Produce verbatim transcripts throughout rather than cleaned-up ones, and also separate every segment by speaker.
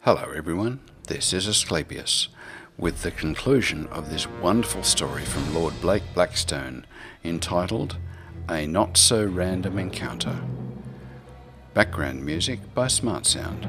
Speaker 1: Hello everyone, this is Asclepius, with the conclusion of this wonderful story from Lord Blake Blackstone, entitled A Not So Random Encounter. Background music by Smart Sound.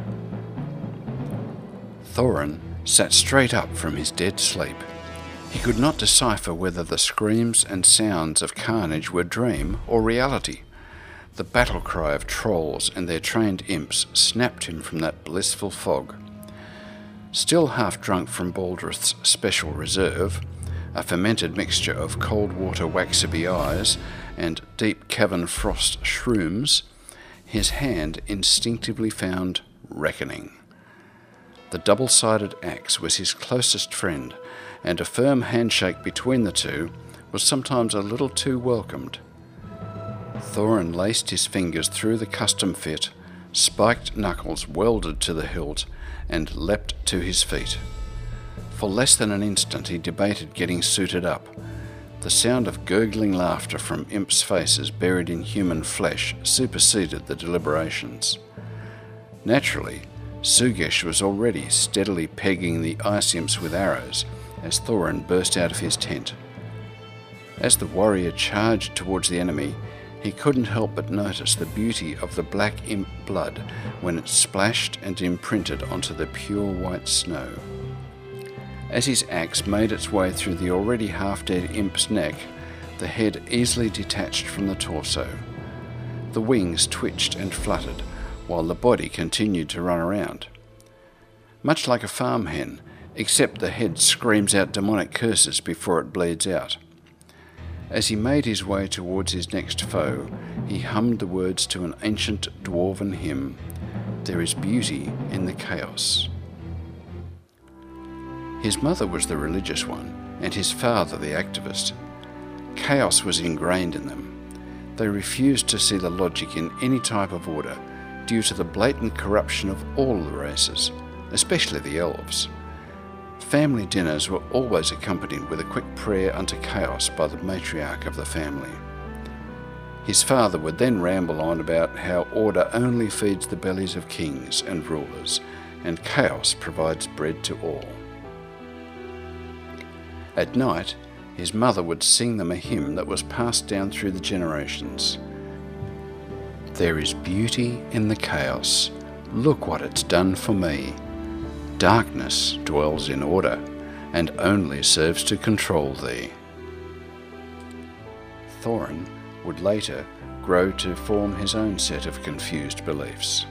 Speaker 1: Thorin sat straight up from his dead sleep. He could not decipher whether the screams and sounds of carnage were dream or reality. The battle cry of trolls and their trained imps snapped him from that blissful fog. Still half drunk from Baldrith's special reserve, a fermented mixture of cold water waxaby eyes and deep cavern frost shrooms, his hand instinctively found reckoning. The double-sided axe was his closest friend, and a firm handshake between the two was sometimes a little too welcomed. Thorin laced his fingers through the custom-fit, spiked knuckles welded to the hilt, and leapt to his feet. For less than an instant he debated getting suited up. The sound of gurgling laughter from imps' faces buried in human flesh superseded the deliberations. Naturally, Sugesh was already steadily pegging the ice imps with arrows as Thorin burst out of his tent. As the warrior charged towards the enemy, he couldn't help but notice the beauty of the black imp blood when it splashed and imprinted onto the pure white snow. As his axe made its way through the already half-dead imp's neck, the head easily detached from the torso. The wings twitched and fluttered, while the body continued to run around. Much like a farm hen, except the head screams out demonic curses before it bleeds out. As he made his way towards his next foe, he hummed the words to an ancient dwarven hymn, "There is beauty in the chaos." His mother was the religious one, and his father the activist. Chaos was ingrained in them. They refused to see the logic in any type of order, due to the blatant corruption of all the races, especially the elves. Family dinners were always accompanied with a quick prayer unto chaos by the matriarch of the family. His father would then ramble on about how order only feeds the bellies of kings and rulers, and chaos provides bread to all. At night, his mother would sing them a hymn that was passed down through the generations. "There is beauty in the chaos. Look what it's done for me. Darkness dwells in order, and only serves to control thee." Thorin would later grow to form his own set of confused beliefs.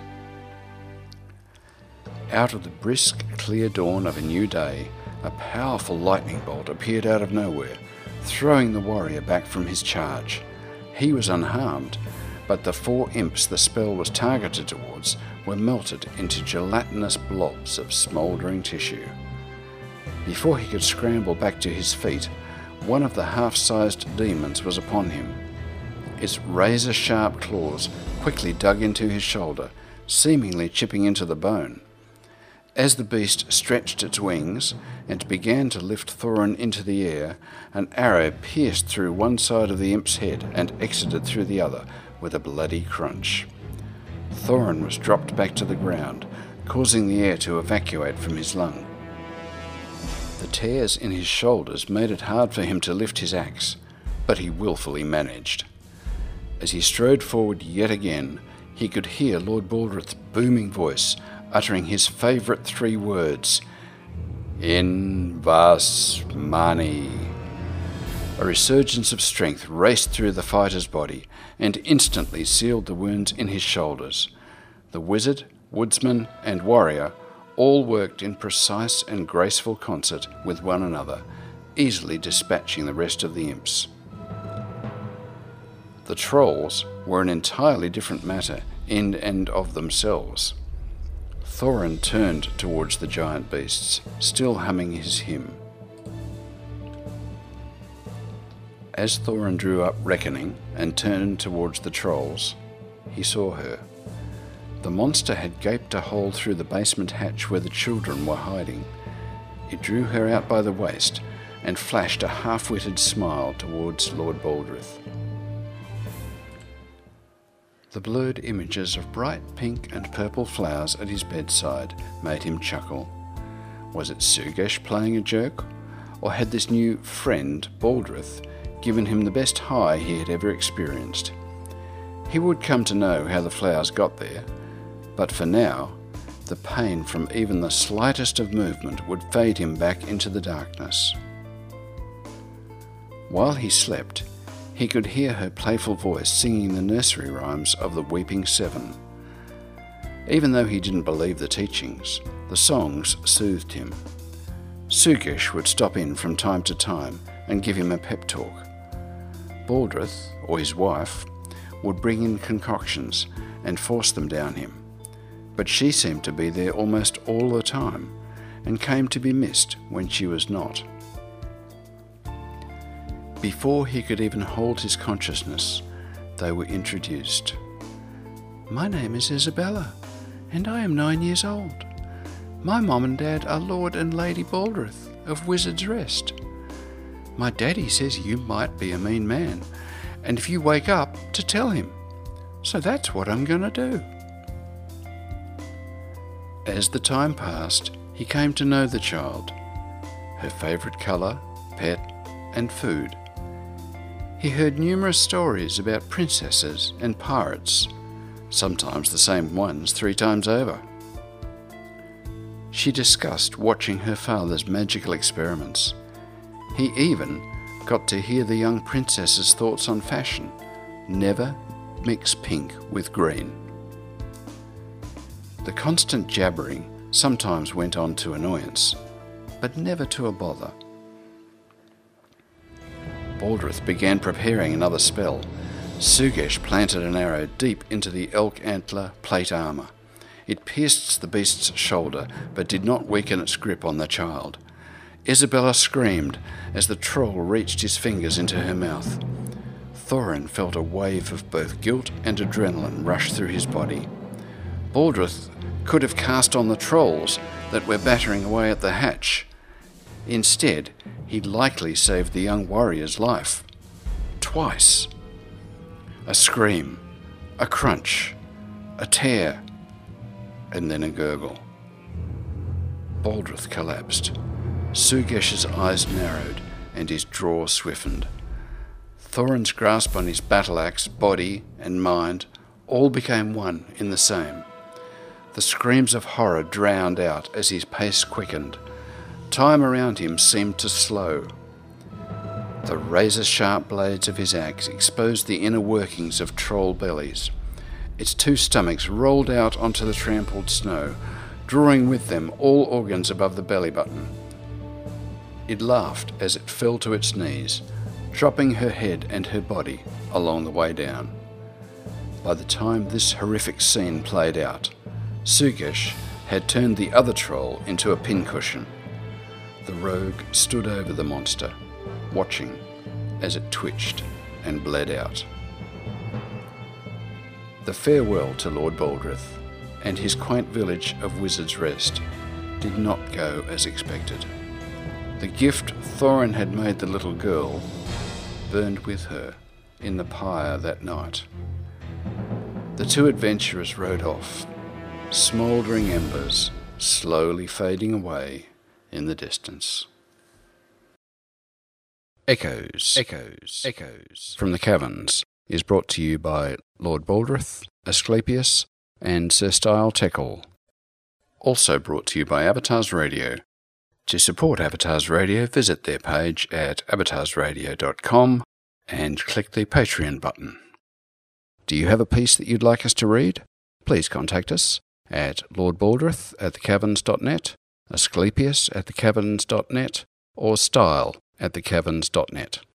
Speaker 1: Out of the brisk, clear dawn of a new day, a powerful lightning bolt appeared out of nowhere, throwing the warrior back from his charge. He was unharmed, but the four imps the spell was targeted towards were melted into gelatinous blobs of smouldering tissue. Before he could scramble back to his feet, one of the half-sized demons was upon him. Its razor-sharp claws quickly dug into his shoulder, seemingly chipping into the bone. As the beast stretched its wings and began to lift Thorin into the air, an arrow pierced through one side of the imp's head and exited through the other with a bloody crunch. Thorin was dropped back to the ground, causing the air to evacuate from his lung. The tears in his shoulders made it hard for him to lift his axe, but he willfully managed. As he strode forward yet again, he could hear Lord Baldrith's booming voice uttering his favourite three words, "In vas mani." A resurgence of strength raced through the fighter's body and instantly sealed the wounds in his shoulders. The wizard, woodsman, and warrior all worked in precise and graceful concert with one another, easily dispatching the rest of the imps. The trolls were an entirely different matter in and of themselves. Thorin turned towards the giant beasts, still humming his hymn. As Thorin drew up reckoning and turned towards the trolls, he saw her. The monster had gaped a hole through the basement hatch where the children were hiding. It drew her out by the waist and flashed a half-witted smile towards Lord Baldrith. The blurred images of bright pink and purple flowers at his bedside made him chuckle. Was it Sugesh playing a joke? Or had this new friend, Baldrith, given him the best high he had ever experienced? He would come to know how the flowers got there, but for now, the pain from even the slightest of movement would fade him back into the darkness. While he slept, he could hear her playful voice singing the nursery rhymes of the Weeping Seven. Even though he didn't believe the teachings, the songs soothed him. Sugesh would stop in from time to time and give him a pep talk. Baldrith, or his wife, would bring in concoctions and force them down him, but she seemed to be there almost all the time and came to be missed when she was not. Before he could even hold his consciousness, they were introduced. "My name is Isabella, and I am nine years old. My mom and dad are Lord and Lady Baldrith of Wizard's Rest. My daddy says you might be a mean man, and if you wake up, to tell him. So that's what I'm going to do." As the time passed, he came to know the child, her favourite colour, pet, and food. He heard numerous stories about princesses and pirates, sometimes the same ones three times over. She discussed watching her father's magical experiments. He even got to hear the young princess's thoughts on fashion. Never mix pink with green. The constant jabbering sometimes went on to annoyance, but never to a bother. Baldrith began preparing another spell. Sugesh planted an arrow deep into the elk antler plate armour. It pierced the beast's shoulder, but did not weaken its grip on the child. Isabella screamed as the troll reached his fingers into her mouth. Thorin felt a wave of both guilt and adrenaline rush through his body. Baldrith could have cast on the trolls that were battering away at the hatch. Instead, he likely saved the young warrior's life. Twice. A scream, a crunch, a tear, and then a gurgle. Baldrith collapsed. Sugesh's eyes narrowed and his draw stiffened. Thorin's grasp on his battle axe, body, and mind all became one in the same. The screams of horror drowned out as his pace quickened. Time around him seemed to slow. The razor-sharp blades of his axe exposed the inner workings of troll bellies. Its two stomachs rolled out onto the trampled snow, drawing with them all organs above the belly button. It laughed as it fell to its knees, dropping her head and her body along the way down. By the time this horrific scene played out, Sugesh had turned the other troll into a pincushion. The rogue stood over the monster, watching as it twitched and bled out. The farewell to Lord Baldrith and his quaint village of Wizard's Rest did not go as expected. The gift Thorin had made the little girl burned with her in the pyre that night. The two adventurers rode off, smouldering embers slowly fading away in the distance. Echoes, Echoes, Echoes from the Caverns is brought to you by Lord Baldrith, Asclepius, and Sir Style Teckle. Also brought to you by Avatars Radio. To support Avatars Radio, visit their page at avatars radio dot com and click the Patreon button. Do you have a piece that you'd like us to read? Please contact us at lordbaldrith at the caverns dot net, Asclepius at the caverns dot net, or Style at the caverns dot net.